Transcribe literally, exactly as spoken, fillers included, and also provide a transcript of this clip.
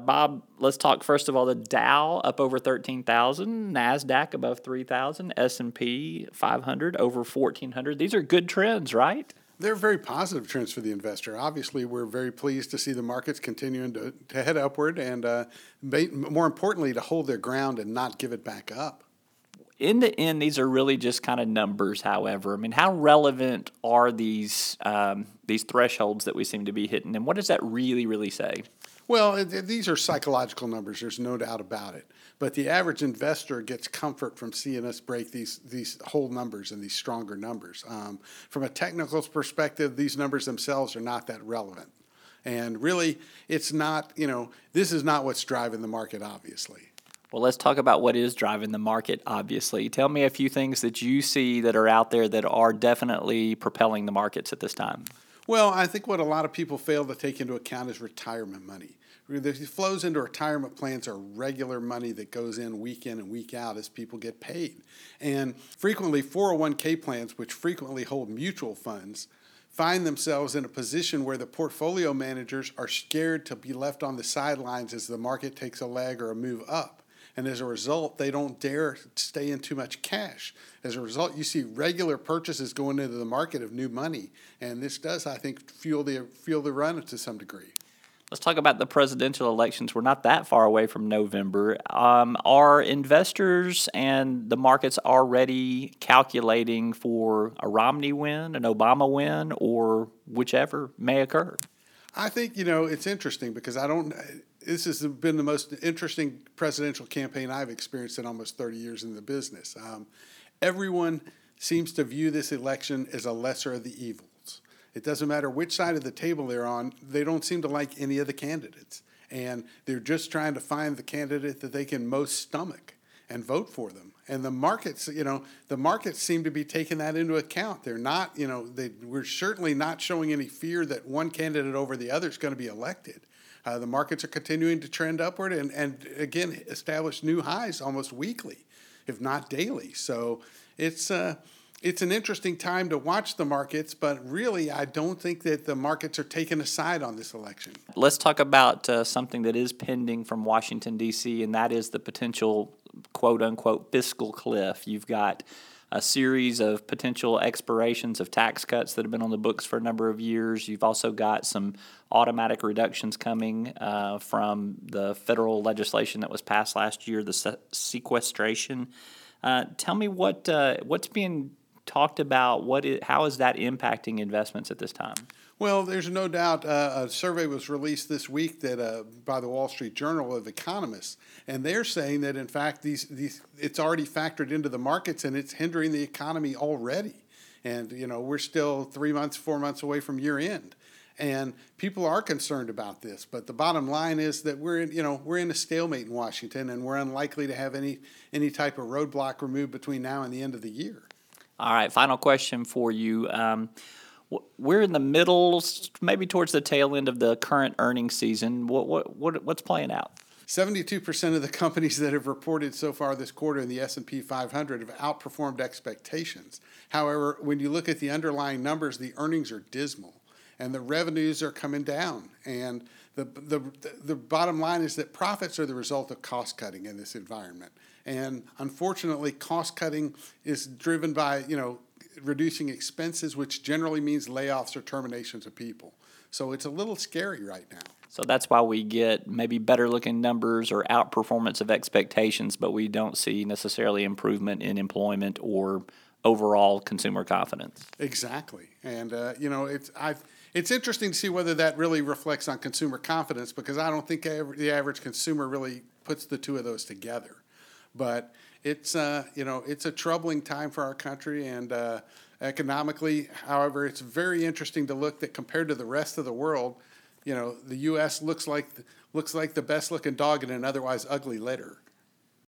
Bob, let's talk first of all the Dow up over thirteen thousand, NASDAQ above three thousand, S and P five hundred over fourteen hundred. These are good trends, right? They're very positive trends for the investor. Obviously, we're very pleased to see the markets continuing to, to head upward and, uh, more importantly, to hold their ground and not give it back up. In the end, these are really just kind of numbers, however. I mean, how relevant are these um, these thresholds that we seem to be hitting, and what does that really, really say? Well, it, these are psychological numbers. There's no doubt about it. But the average investor gets comfort from seeing us break these these whole numbers and these stronger numbers. Um, from a technical perspective, these numbers themselves are not that relevant. And really, it's not, you know, this is not what's driving the market, obviously. Well, let's talk about what is driving the market, obviously. Tell me a few things that you see that are out there that are definitely propelling the markets at this time. Well, I think what a lot of people fail to take into account is retirement money. The flows into retirement plans are regular money that goes in week in and week out as people get paid. And frequently, four oh one k plans, which frequently hold mutual funds, find themselves in a position where the portfolio managers are scared to be left on the sidelines as the market takes a leg or a move up. And as a result, they don't dare stay in too much cash. As a result, you see regular purchases going into the market of new money. And this does, I think, fuel the, fuel the run to some degree. Let's talk about the presidential elections. We're not that far away from November. Um, are investors and the markets already calculating for a Romney win, an Obama win, or whichever may occur? I think, you know, it's interesting because I don't – this has been the most interesting presidential campaign I've experienced in almost thirty years in the business. Um, everyone seems to view this election as a lesser of the evils. It doesn't matter which side of the table they're on. They don't seem to like any of the candidates. And they're just trying to find the candidate that they can most stomach and vote for them. And the markets, you know, the markets seem to be taking that into account. They're not, you know, they, we're certainly not showing any fear that one candidate over the other is going to be elected. Uh, the markets are continuing to trend upward and, and, again, establish new highs almost weekly, if not daily. So it's uh, it's an interesting time to watch the markets, but really I don't think that the markets are taking a side on this election. Let's talk about uh, something that is pending from Washington, D C, and that is the potential quote-unquote fiscal cliff. You've got a series of potential expirations of tax cuts that have been on the books for a number of years. You've also got some automatic reductions coming uh, from the federal legislation that was passed last year, the se- sequestration. Uh, tell me what uh, what's being talked about. What is, how is that impacting investments at this time? Well, there's no doubt uh, a survey was released this week that uh, by the Wall Street Journal of economists, and they're saying that, in fact, these, these it's already factored into the markets and it's hindering the economy already. And, you know, we're still three months, four months away from year end. And people are concerned about this. But the bottom line is that we're in, you know, we're in a stalemate in Washington, and we're unlikely to have any, any type of roadblock removed between now and the end of the year. All right, final question for you. Um, We're in the middle, maybe towards the tail end of the current earnings season. What what, what what's playing out? seventy-two percent of the companies that have reported so far this quarter in the S and P five hundred have outperformed expectations. However, when you look at the underlying numbers, the earnings are dismal, and the revenues are coming down. And the the the bottom line is that profits are the result of cost cutting in this environment. And unfortunately, cost cutting is driven by, you know, reducing expenses, which generally means layoffs or terminations of people. So it's a little scary right now. So that's why we get maybe better looking numbers or outperformance of expectations, but we don't see necessarily improvement in employment or overall consumer confidence. Exactly. And, uh, you know, it's I've, it's interesting to see whether that really reflects on consumer confidence, because I don't think the average consumer really puts the two of those together. But it's, uh, you know, it's a troubling time for our country, and uh, economically, however, it's very interesting to look that compared to the rest of the world, you know, the U S looks like looks like the best looking dog in an otherwise ugly litter.